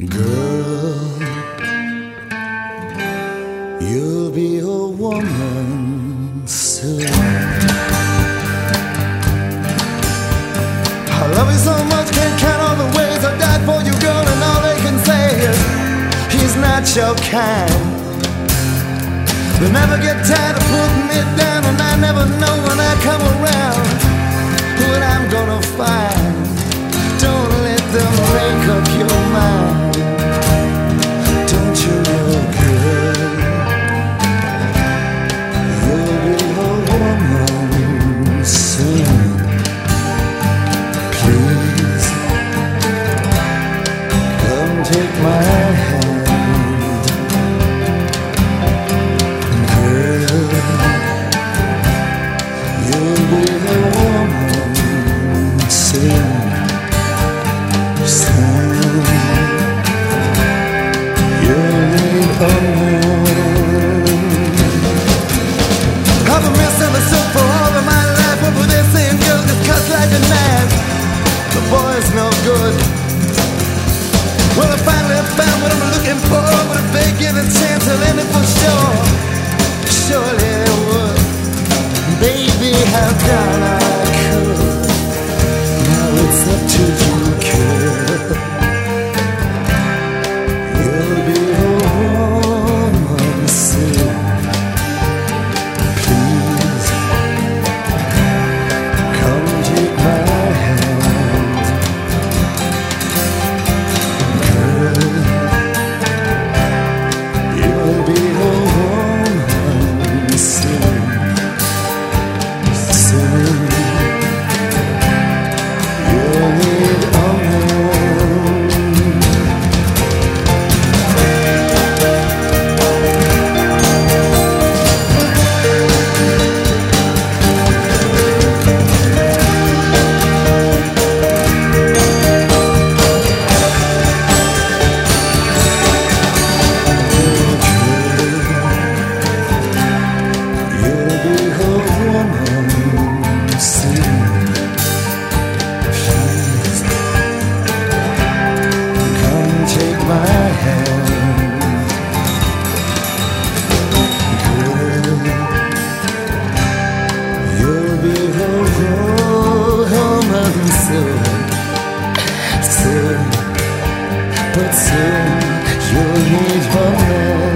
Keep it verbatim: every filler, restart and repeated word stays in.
Girl, you'll be a woman soon. I love you so much, can't count all the ways I died for you, girl, and all they can say is he's not your kind. They'll never get tired of putting me down, and I never know when I come around what I'm gonna find. Don't let them make up your mind. Don't you know, girl, you'll be a woman soon. Please, come take my hand. Girl, you'll be a woman soon. Soon, you'll need a woman. I've been missing the soup for all of my life. What were they saying, girl, just cuts like a knife. The boy's no good. Well, I finally found what I'm looking for, but if they give a chance, I'll end it for sure. Surely they would. Baby, I've done all I could. Now it's up to you, girl. You'll be a woman soon. Please, come take my hand. Girl, you'll be a woman soon. Soon, you'll need a woman. You'll be a woman soon. Please, come take my hand. Girl, you'll be a woman soon. Soon, but soon you'll need a man.